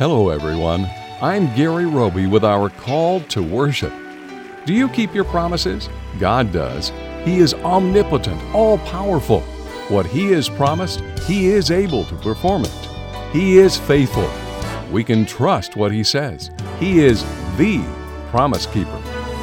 Hello, everyone. I'm Gary Roby with our call to worship. Do you keep your promises? God does. He is omnipotent, all-powerful. What He has promised, He is able to perform it. He is faithful. We can trust what He says. He is the promise keeper.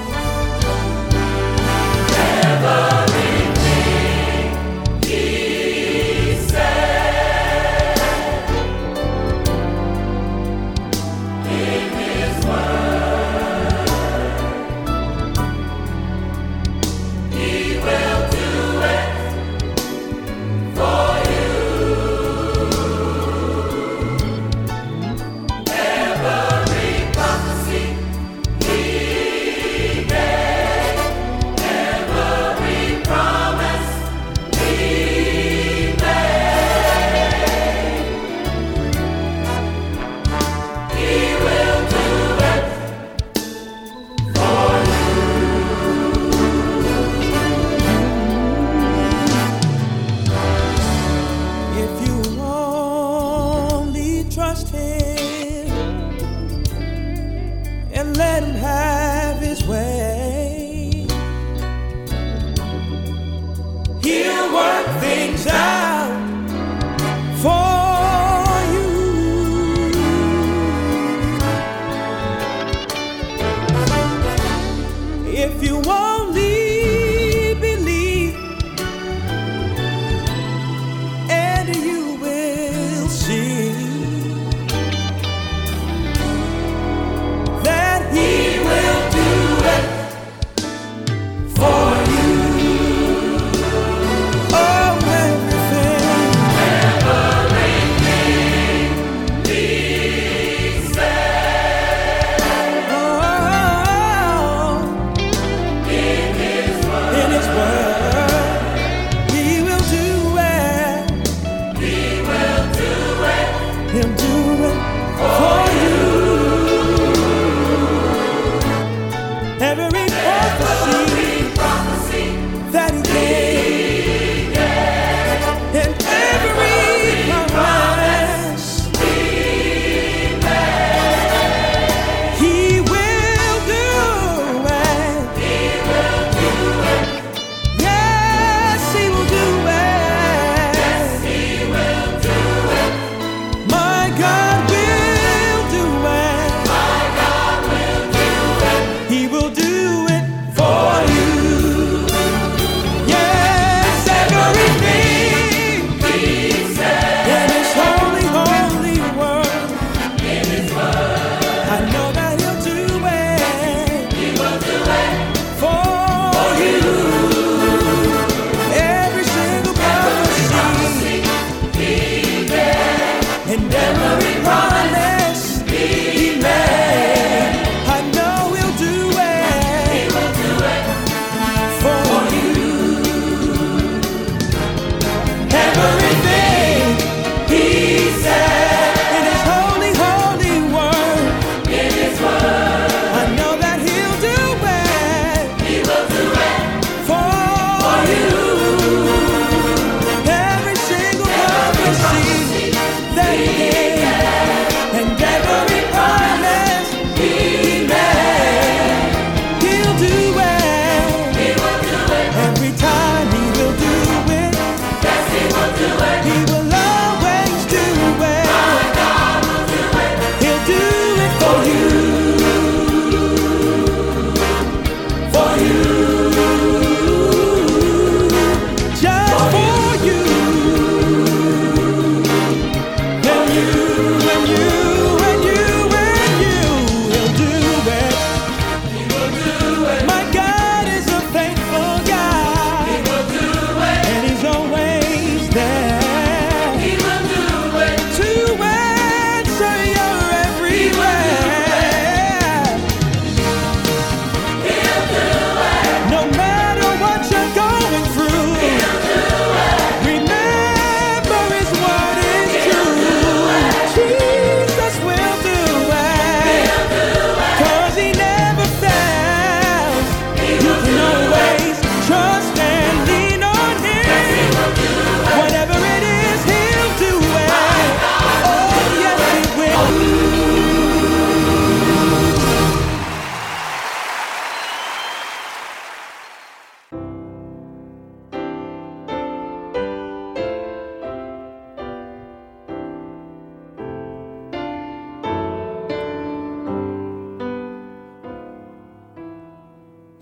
Trust Him and let Him have His way. He'll work things out for you. If you only believe, and you will see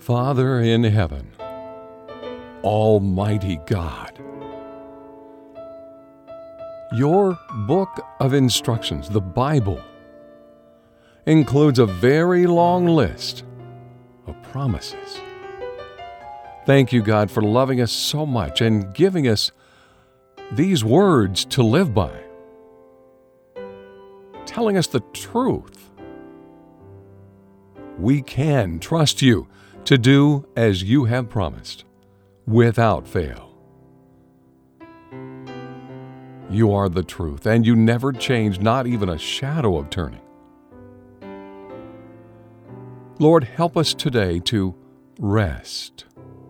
Father in heaven, Almighty God, your book of instructions, the Bible, includes a very long list of promises. Thank you, God, for loving us so much and giving us these words to live by, telling us the truth. We can trust you to do as you have promised, without fail. You are the truth, and you never change, not even a shadow of turning. Lord, help us today to rest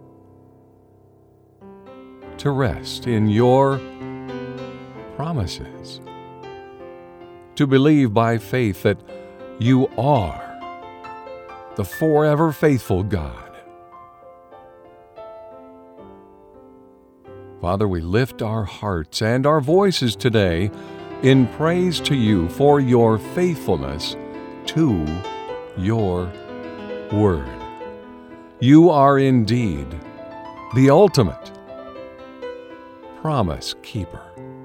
in your promises, to believe by faith that you are the forever faithful God. Father, we lift our hearts and our voices today in praise to you for your faithfulness to your word. You are indeed the ultimate promise keeper.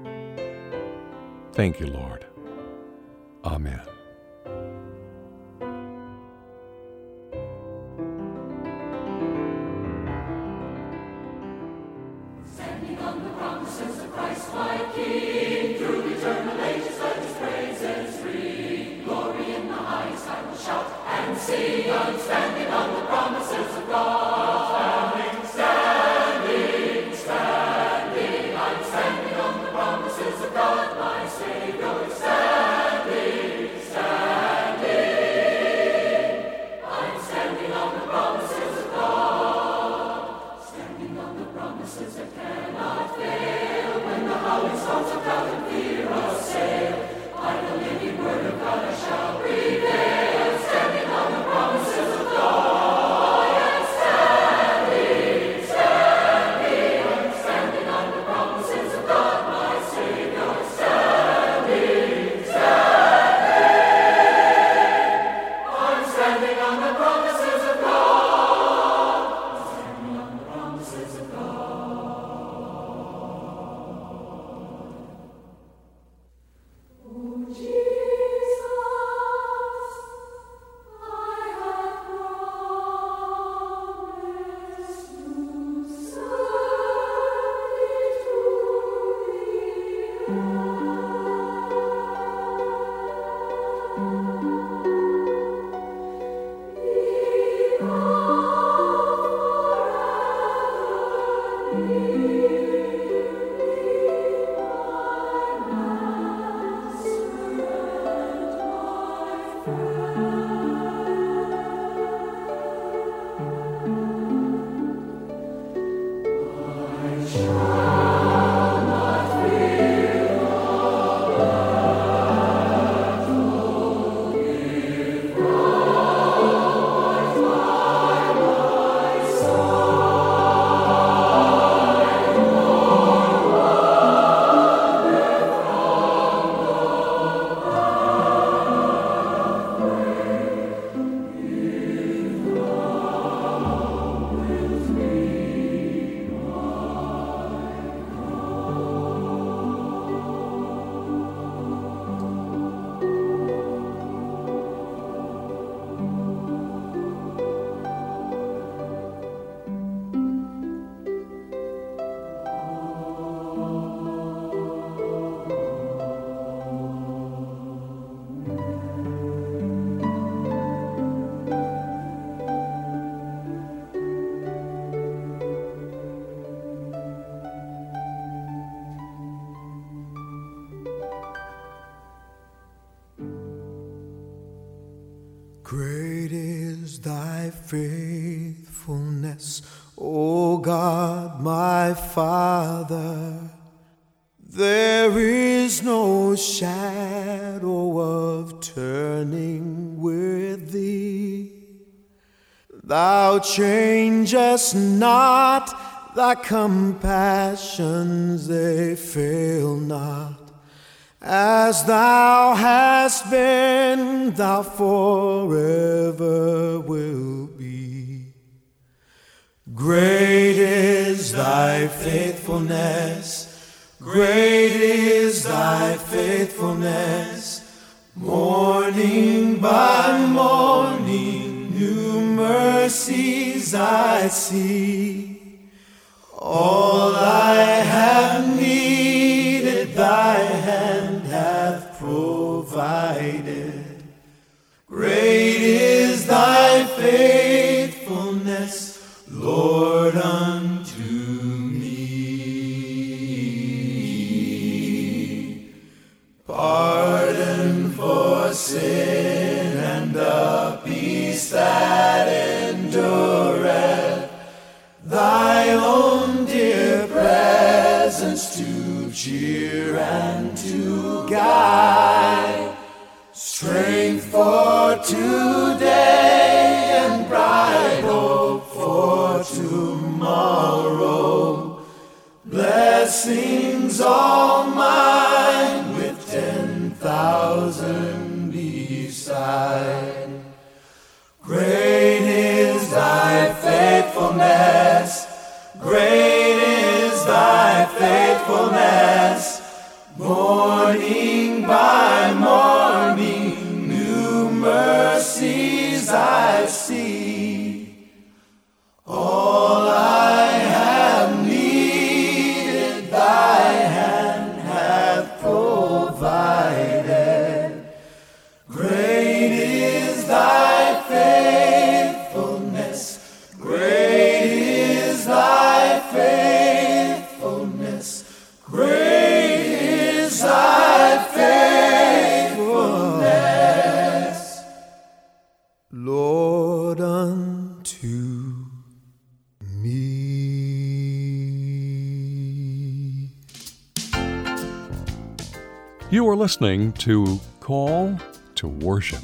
Thank you, Lord. Amen. Standing on the promises of Christ my King, through eternal ages let his praises ring. Glory in the highest I will shout and sing. I'm standing on the promises of God. Standing, standing, I'm standing on the promises of God, my Savior. Standing, standing, I'm standing on the promises of God. Standing on the promises that cannot fail. When the howling storms of doubt and fear assail, by the living word of God I shall prevail. Standing on the promises of God. I am standing, standing. I'm standing on the promises of God, my Savior. Standing, standing. I'm standing on the promises of God. Standing on the promises of Oh, Jesus, I have promised to serve thee to the end. Be thou forever Great is thy faithfulness, O God, my Father. There is no shadow of turning with thee. Thou changest not, thy compassions, they fail not. As thou hast been, thou forever will be. Great is thy faithfulness. Great is thy faithfulness. Morning by morning, new mercies I see. All I have needed, thy hand hath provided. Great is thy faithfulness, Lord, unto me. Pardon for sin and a peace that endureth, thy own dear presence to cheer and to guide, strength for today and bright hope for tomorrow, blessings all mine with 10,000 beside. Great is thy faithfulness, great is thy faithfulness. Morning by morning, new mercies I see. All I have needed, thy hand hath provided. Great is thy faithfulness, great is thy faithfulness, great is thy faithfulness, Lord, unto me. You are listening to Call to Worship.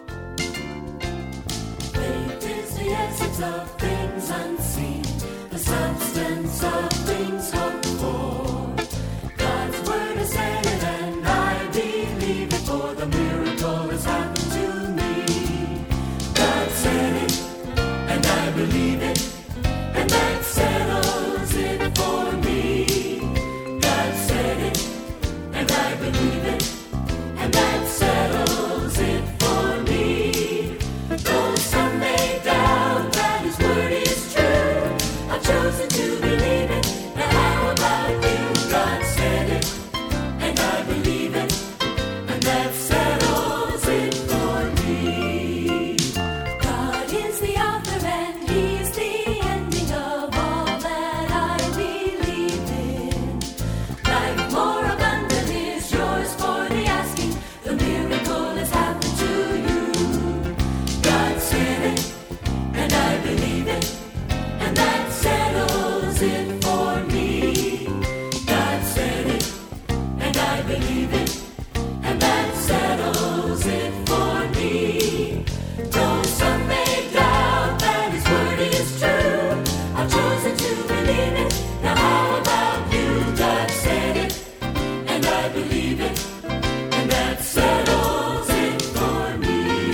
Faith is the essence of things unseen, the substance of things hoped for. God's word is said it, and I believe it, for the miracle has happened to me. God said it, and I believe it, and that settles it for me. God said it, and I believe it, and that settles it for me. Though some may doubt that his word is true, I've chosen to believe it. Now how about you? God said it, and I believe it, and that settles it for me. God is the author and he is the ending of all that I believe in. Life more abundant is yours for the asking. The miracle has happened to you. God said it, and I believe it, and that settles it for me. God said it, and I believe it, and that settles it for me. Though some may doubt that his word is true, I've chosen to believe it. Now how about you? God said it, and I believe it, and that settles it for me.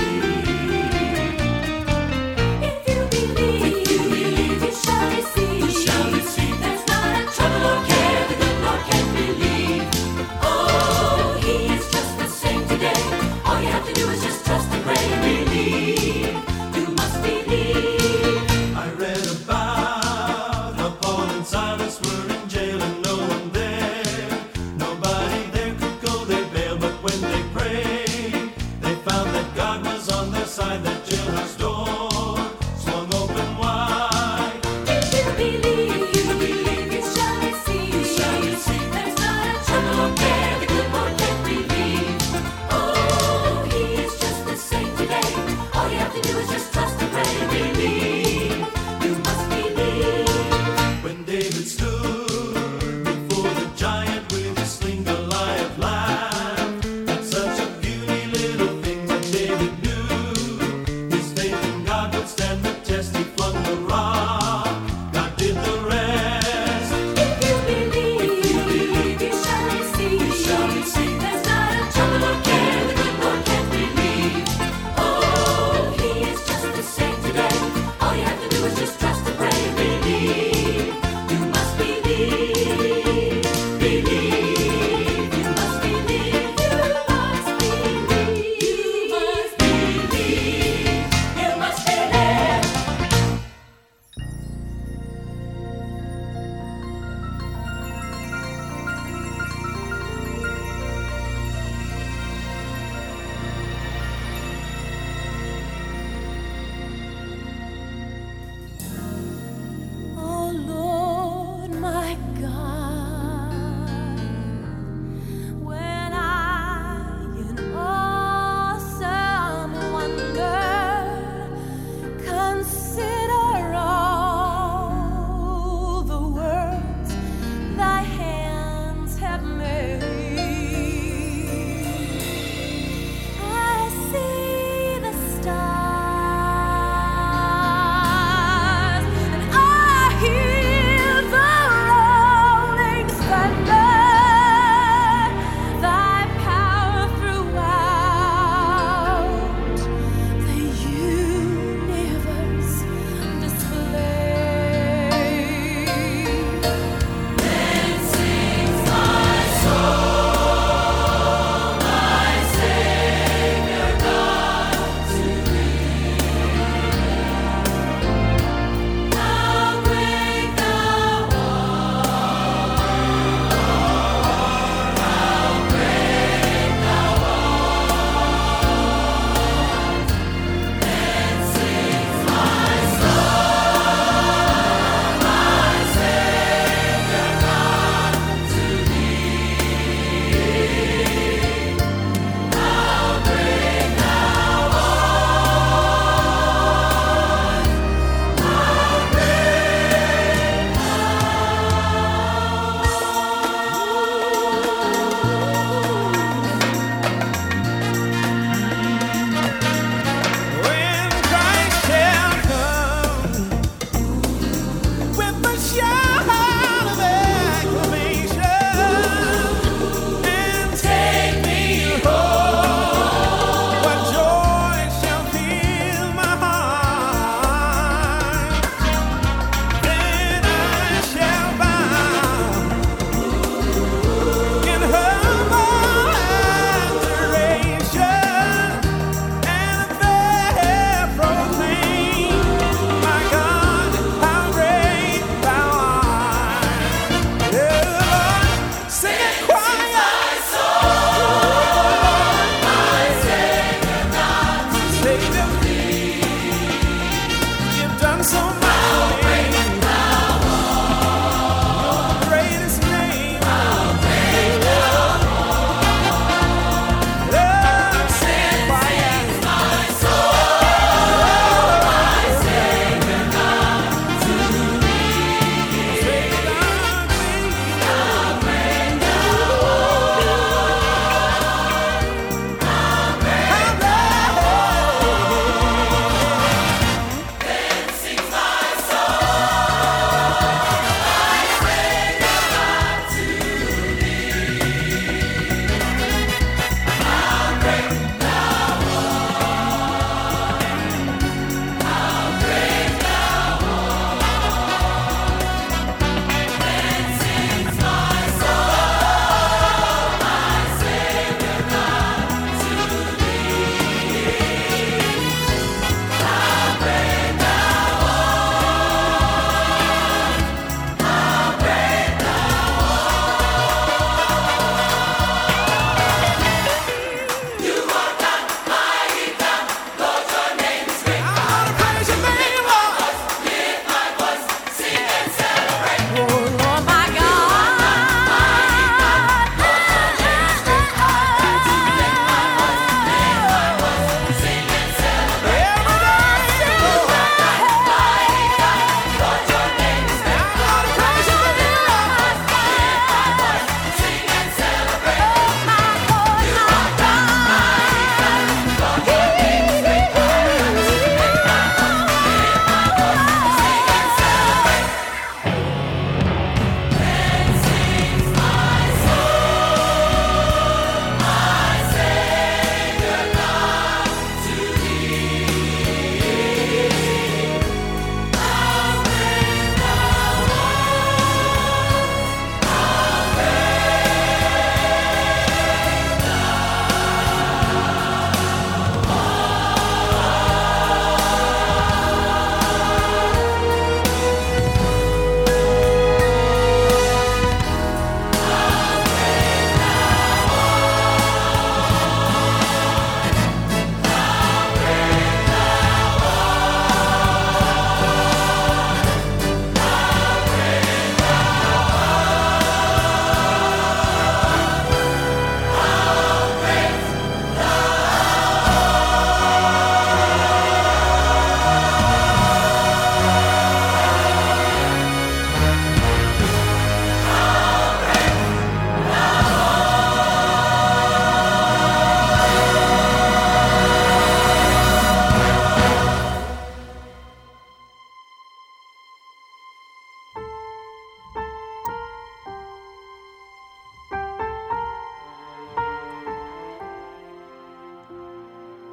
If you believe, you shall receive. You shall receive. There's not a trouble or care the good Lord can't relieve. Oh, he is just the same today. All you have to do is just trust and pray and believe. You must believe. I read about how Paul and Silas were in jail and no one there. Nobody there could go, they bailed, but when they prayed, they found that God was on their side. That jailhouse door swung open wide. If you believe, you shall receive. You shall receive. There's not a trouble or care the good Lord can't relieve. Oh, he is just the same today. All you have to do is just trust and pray and believe. You must believe. When David stood before the giant with his sling, Goliath laughed. That's such a puny little thing that David knew. His faith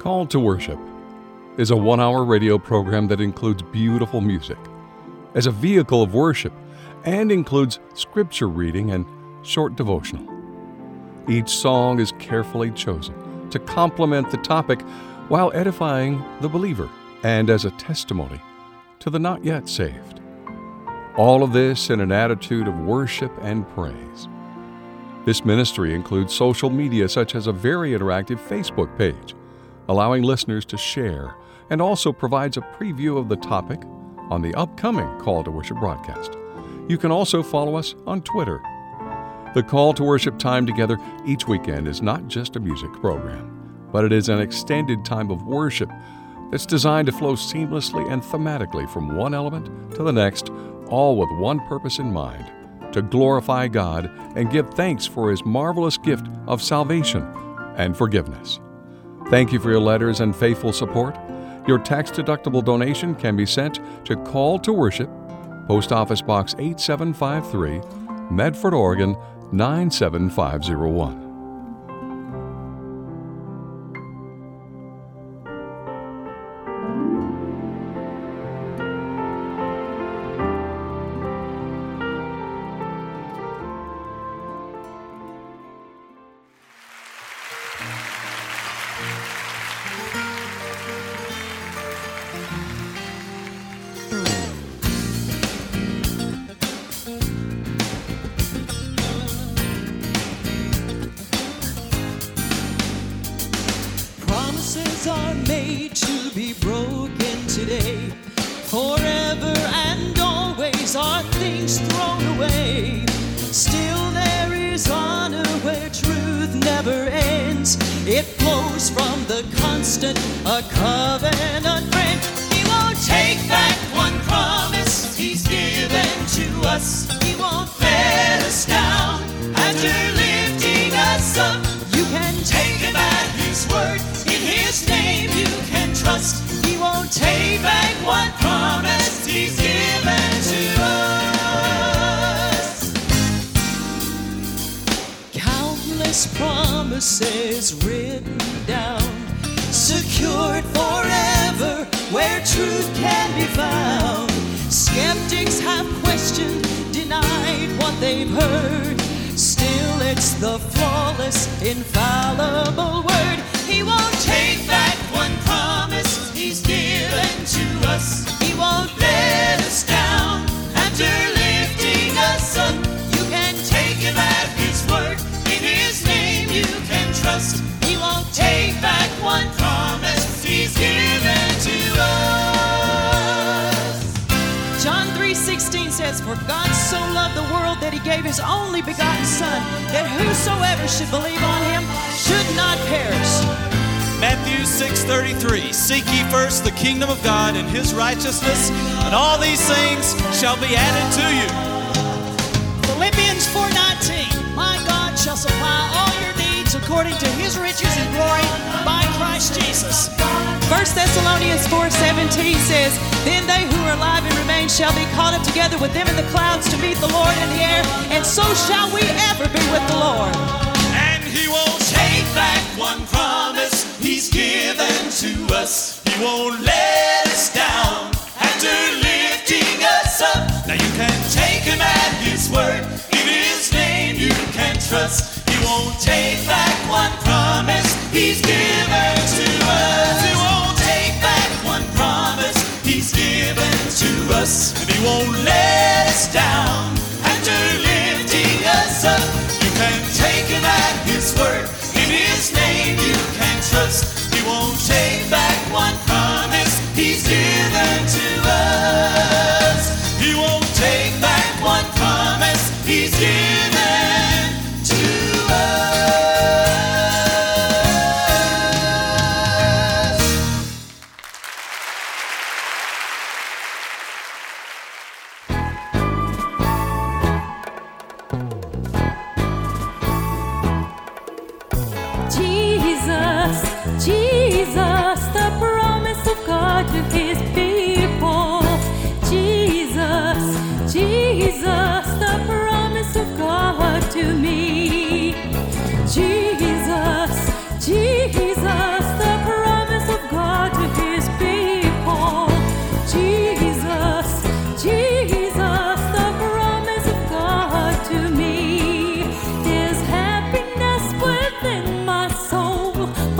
Call to Worship is a 1-hour radio program that includes beautiful music as a vehicle of worship and includes scripture reading and short devotional. Each song is carefully chosen to complement the topic while edifying the believer and as a testimony to the not yet saved. All of this in an attitude of worship and praise. This ministry includes social media such as a very interactive Facebook page, allowing listeners to share, and also provides a preview of the topic on the upcoming Call to Worship broadcast. You can also follow us on Twitter. The Call to Worship time together each weekend is not just a music program, but it is an extended time of worship that's designed to flow seamlessly and thematically from one element to the next, all with one purpose in mind: to glorify God and give thanks for His marvelous gift of salvation and forgiveness. Thank you for your letters and faithful support. Your tax-deductible donation can be sent to Call to Worship, Post Office Box 8753, Medford, Oregon 97501. Promises are made to be broken today. Forever and always are things thrown away. Still there is honor where truth never ends. It flows from the constant, a covenant friend. He won't take back one promise He's given to us. He won't let us down after lifting us up. You can take Him at His word. In His name you can trust. He won't take back one promise He's given to us. Countless promises written down, secured forever where truth can be found. Skeptics have questioned, denied what they've heard. Still it's the flawless, infallible word. He won't take back one promise He's given to us. He won't let us down after lifting us up. You can take Him at His word. In His name you can trust. He won't take back one promise He's given to us. John 3:16 says, "For God so loved the world that He gave His only begotten Son, that whosoever should believe on Him should not perish." Matthew 6:33, "Seek ye first the kingdom of God and His righteousness, and all these things shall be added to you." Philippians 4:19, "My God shall supply all your needs according to His riches and glory by Christ Jesus." 1 Thessalonians 4:17 says, "Then they who are alive and remain shall be caught up together with them in the clouds to meet the Lord in the air, and so shall we ever be with the Lord." And He won't take back one promise He's given to us. He won't let us down after lifting us up. Now you can take Him at His word. In His name you can trust. He won't take back one promise He's given to us. He won't take back one promise He's given to us. And He won't let us down after lifting us up. You can take Him at His word. In His name you can trust. He won't take back one promise He's given to us. He won't take back one promise He's given to us. Jesus, the promise of God to His people. Jesus, the promise of God to me. Jesus, the promise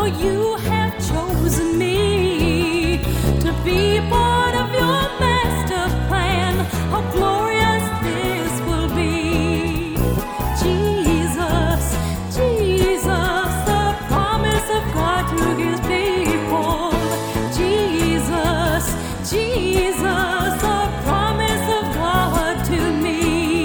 for you have chosen me to be part of your master plan. How glorious this will be. Jesus, Jesus, the promise of God to his people. Jesus, Jesus, the promise of God to me.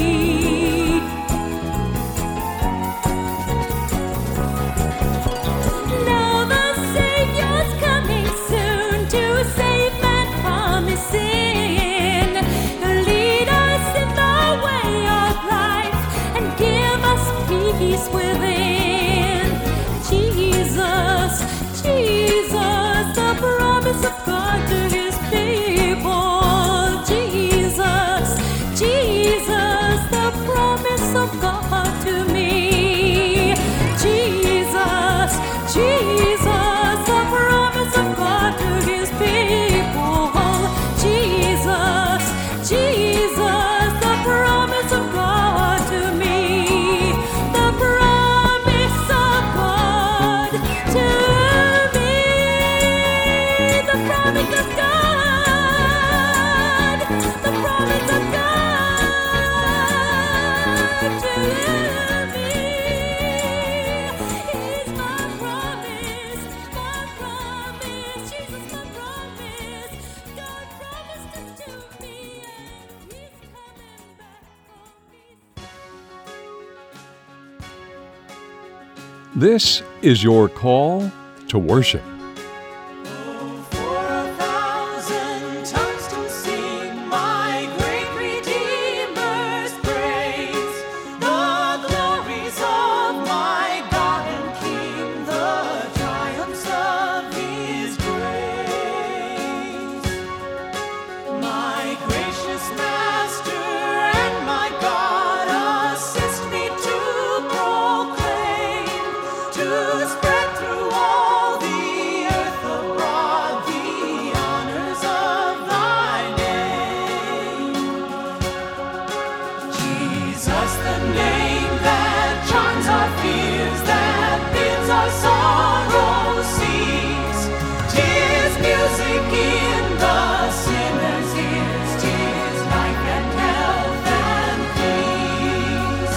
Now the Savior's coming soon to save man from his sin, to lead us in the way of life and give us peace within. Jesus, Jesus, the promise of God to his people. Jesus, Jesus, the promise of God to me. Jesus, Jesus, the promise of God to his people. Jesus, Jesus, the promise of God to me. The promise of God to me. The promise of God. The promise of God to me. He's my promise, Jesus, my promise. God promised it to me, and he's coming back for me. This is your call to worship. For 1,000 tongues to sing my great Redeemer's praise, the glories of my God and King, the triumphs of his grace. My gracious Master and my God, assist me to proclaim, to spread through all the earth abroad the honors of thy name. Jesus, the name that charms our fears, that bids our sorrow cease. 'Tis music in the sinner's ears, 'tis life and health and peace.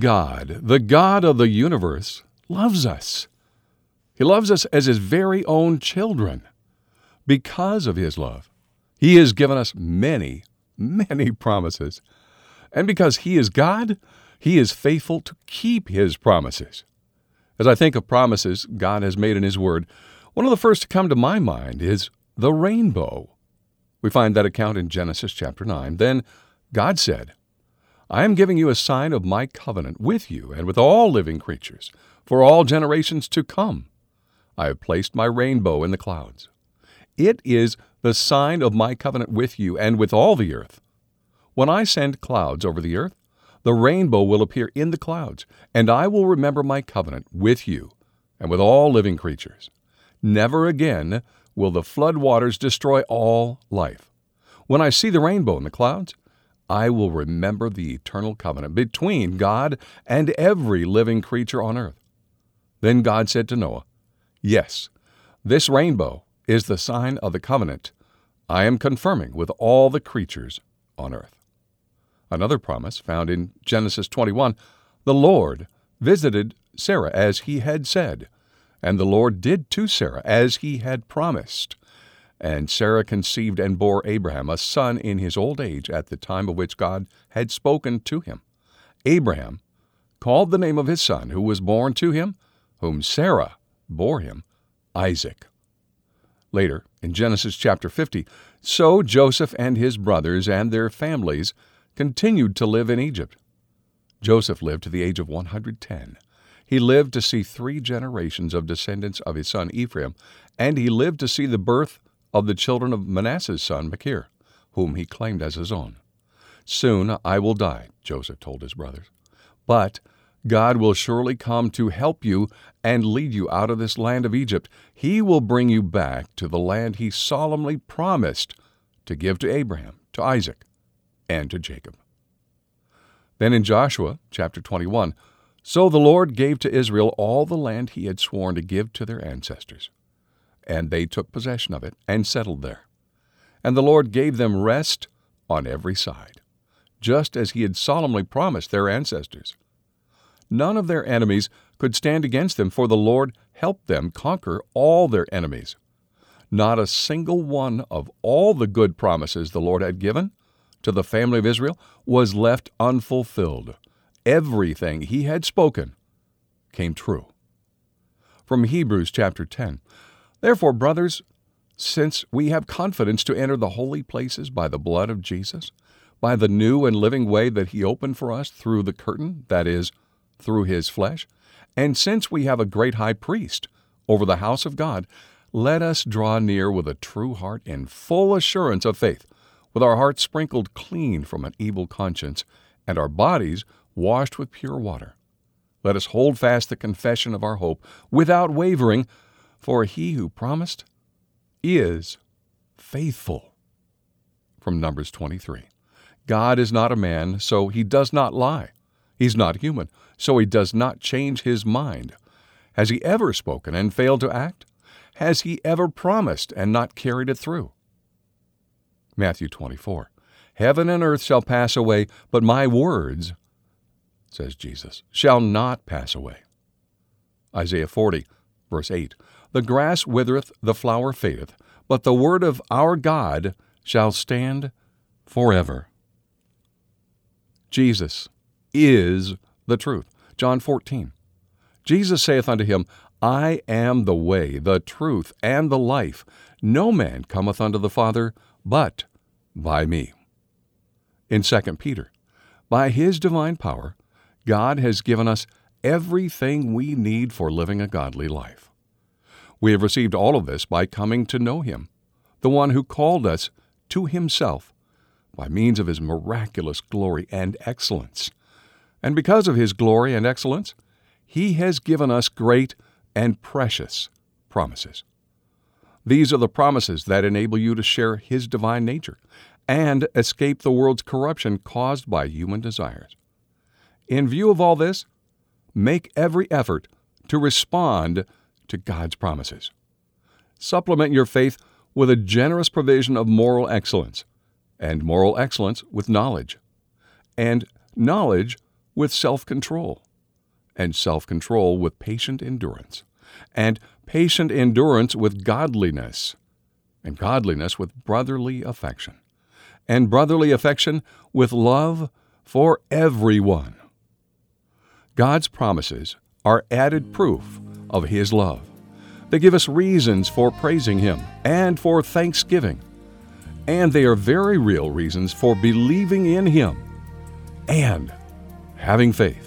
God, the God of the universe, loves us. He loves us as His very own children. Because of His love, He has given us many, many promises. And because He is God, He is faithful to keep His promises. As I think of promises God has made in His Word, one of the first to come to my mind is the rainbow. We find that account in Genesis chapter 9. Then God said, I am giving you a sign of my covenant with you and with all living creatures for all generations to come. I have placed my rainbow in the clouds. It is the sign of my covenant with you and with all the earth. When I send clouds over the earth, the rainbow will appear in the clouds, and I will remember my covenant with you and with all living creatures. Never again will the flood waters destroy all life. When I see the rainbow in the clouds, I will remember the eternal covenant between God and every living creature on earth. Then God said to Noah, Yes, this rainbow is the sign of the covenant I am confirming with all the creatures on earth. Another promise found in Genesis 21, the Lord visited Sarah as He had said, and the Lord did to Sarah as He had promised. And Sarah conceived and bore Abraham a son in his old age at the time of which God had spoken to him. Abraham called the name of his son who was born to him, whom Sarah bore him, Isaac. Later, in Genesis chapter 50, so Joseph and his brothers and their families continued to live in Egypt. Joseph lived to the age of 110. He lived to see 3 generations of descendants of his son Ephraim, and he lived to see the birth of the children of Manasseh's son Machir, whom he claimed as his own. Soon I will die, Joseph told his brothers, but God will surely come to help you and lead you out of this land of Egypt. He will bring you back to the land He solemnly promised to give to Abraham, to Isaac, and to Jacob. Then in Joshua chapter 21, so the Lord gave to Israel all the land He had sworn to give to their ancestors, and they took possession of it and settled there. And the Lord gave them rest on every side, just as He had solemnly promised their ancestors. None of their enemies could stand against them, for the Lord helped them conquer all their enemies. Not a single one of all the good promises the Lord had given to the family of Israel was left unfulfilled. Everything He had spoken came true. From Hebrews chapter 10, Therefore, brothers, since we have confidence to enter the holy places by the blood of Jesus, by the new and living way that He opened for us through the curtain, that is, through His flesh, and since we have a great high priest over the house of God, let us draw near with a true heart in full assurance of faith, with our hearts sprinkled clean from an evil conscience, and our bodies washed with pure water. Let us hold fast the confession of our hope without wavering, for He who promised is faithful. From Numbers 23. God is not a man, so He does not lie. He's not human, so He does not change His mind. Has He ever spoken and failed to act? Has He ever promised and not carried it through? Matthew 24. Heaven and earth shall pass away, but my words, says Jesus, shall not pass away. Isaiah 40, verse 8. The grass withereth, the flower fadeth, but the word of our God shall stand forever. Jesus is the truth. John 14. Jesus saith unto him, I am the way, the truth, and the life. No man cometh unto the Father but by me. In 2 Peter, by His divine power, God has given us everything we need for living a godly life. We have received all of this by coming to know Him, the one who called us to Himself by means of His miraculous glory and excellence. And because of His glory and excellence, He has given us great and precious promises. These are the promises that enable you to share His divine nature and escape the world's corruption caused by human desires. In view of all this, make every effort to respond to God's promises. Supplement your faith with a generous provision of moral excellence, and moral excellence with knowledge, and knowledge with self-control, and self-control with patient endurance, and patient endurance with godliness, and godliness with brotherly affection, and brotherly affection with love for everyone. God's promises are added proof of His love. They give us reasons for praising Him and for thanksgiving, and they are very real reasons for believing in Him and having faith.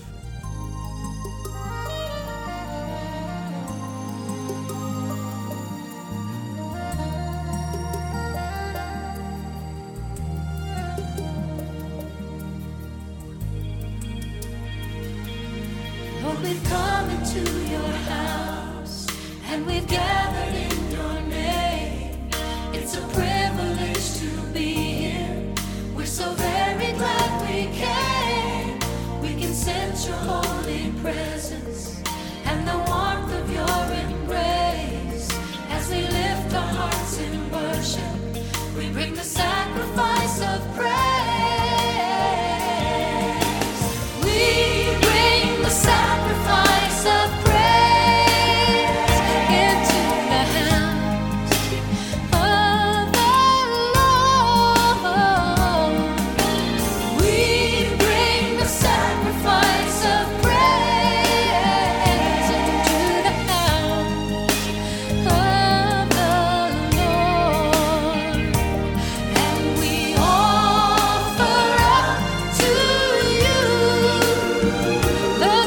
Lord, we've come into your house and we've gathered in your name. It's a privilege to be here. We're so very glad we came. We can sense your holy presence and the warmth of your embrace. As we lift our hearts in worship, we bring the sacrifice of praise. We bring the sacrifice of praise into the house of the Lord. We bring the sacrifice of praise into the house of the Lord. And we offer up to you the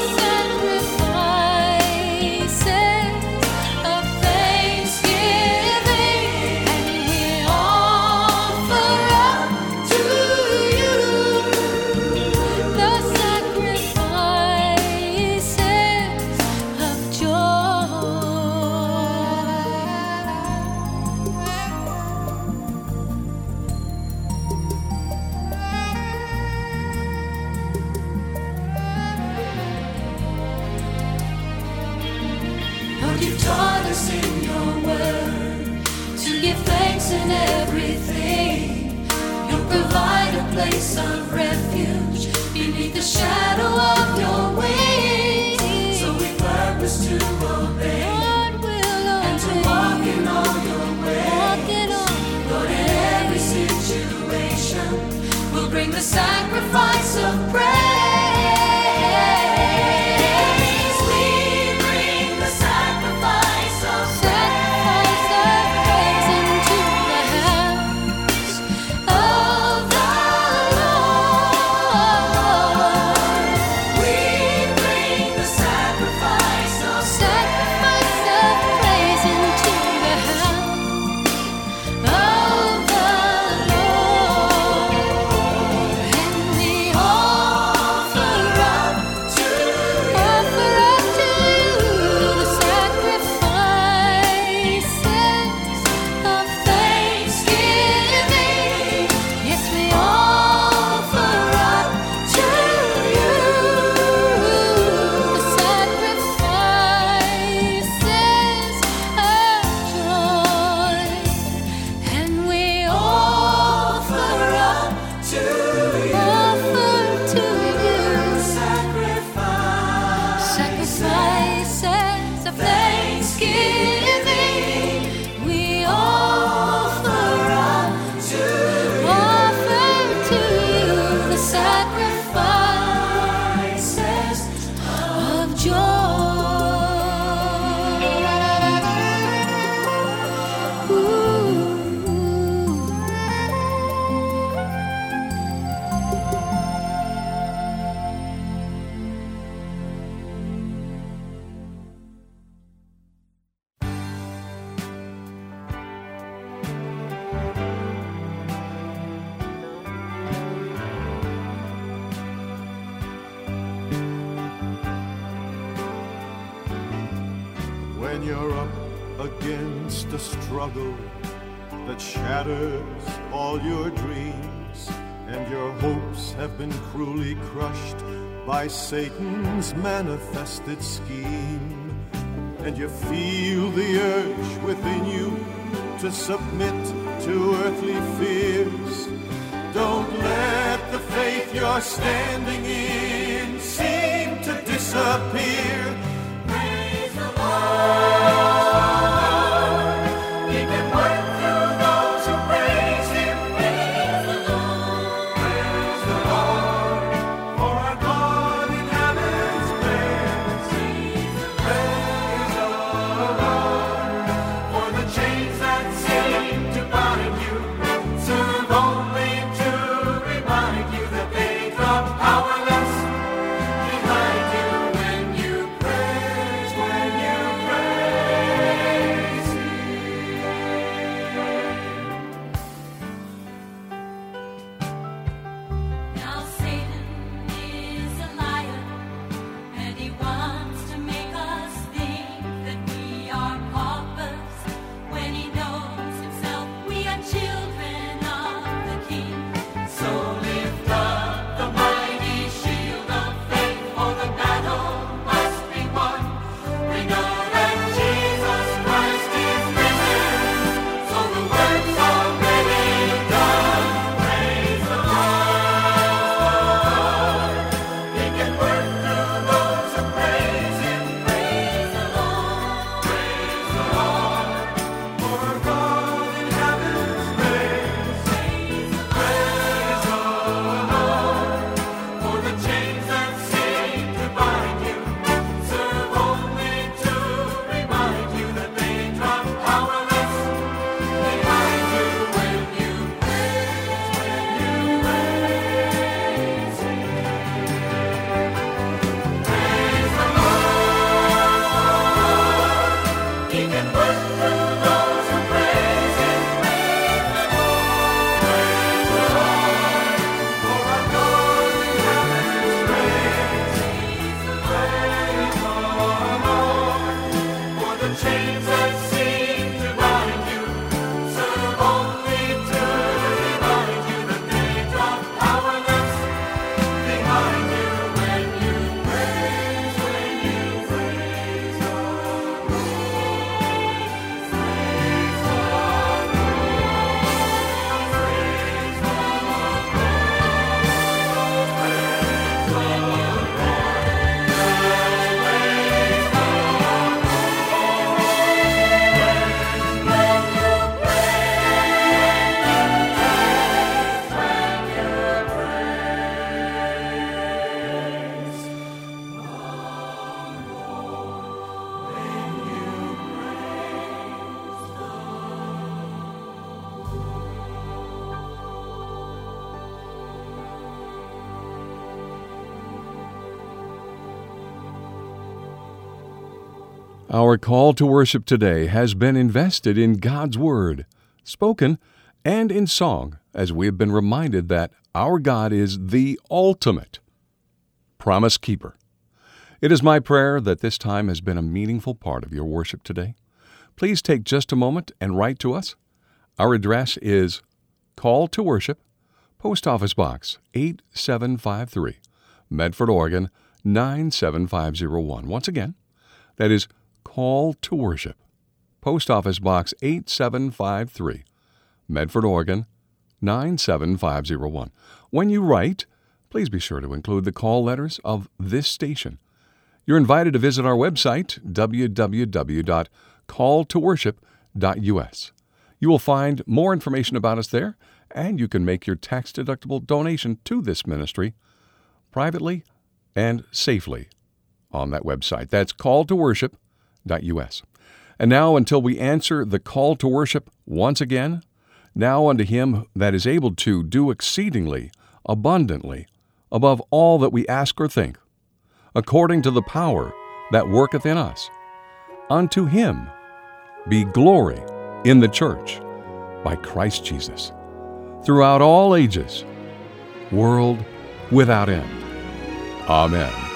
sacrifices of thanksgiving. And we offer up to you the sacrifices of joy. Lord, you taught us in your word to give thanks in everything. You'll provide a place of refuge beneath the shadow of your wings. So we purpose to obey and to walk in all your ways. Lord, in every situation, we'll bring the sacrifice of praise. We bring the sacrifice of praise into the house of the Lord. We bring the sacrifice of praise into the house of the Lord. And we offer up to you the sacrifices of thanksgiving. Yes, we offer up to you the sacrifices of joy. And we offer up to you sacrifices of thanksgiving. We offer up to you the sacrifices of joy. When you're up against a struggle that shatters all your dreams, and your hopes have been cruelly crushed by Satan's manifested scheme, and you feel the urge within you to submit to earthly fears, don't let the faith you're standing in disappear. Praise the Lord. He can work through those who praise Him. Praise the Lord. Praise the Lord, for our God inhabits praises. Praise the Lord, for the chains that seem to bind you serve only to remind you that they drop powerless behind you when you praise Him. Now Satan is a liar, and he wants to make us think that we are paupers. When he knows himself, we are children of the King. So lift up the mighty shield of faith, for the battle must be won. We know that Jesus Christ is risen, so the work's already done. Praise the Lord. He can work through those who praise Him. Praise the Lord. Praise the Lord. For our God inhabits praises. Praise the Lord. For the chains that seem to bind you serve only to remind you that they drop powerless behind you when you praise Him. Praise the Lord. He can work through those who praise Him. Praise the Lord. Praise the Lord. For our God inhabits praises. Praise the Lord. For the chains that seem to bind you serve only to remind you that they drop powerless behind you when you praise the Our call to worship today has been invested in God's Word, spoken and in song, as we have been reminded that our God is the ultimate promise keeper. It is my prayer that this time has been a meaningful part of your worship today. Please take just a moment and write to us. Our address is Call to Worship, Post Office Box 8753, Medford, Oregon 97501. Once again, that is Call to Worship, Post Office Box 8753, Medford, Oregon 97501. When you write, please be sure to include the call letters of this station. You're invited to visit our website, www.calltoworship.us. You will find more information about us there, and you can make your tax-deductible donation to this ministry privately and safely on that website. That's calltoworship.us. And now, until we answer the call to worship once again, now unto Him that is able to do exceedingly abundantly above all that we ask or think, according to the power that worketh in us. Unto Him be glory in the church by Christ Jesus, throughout all ages, world without end. Amen.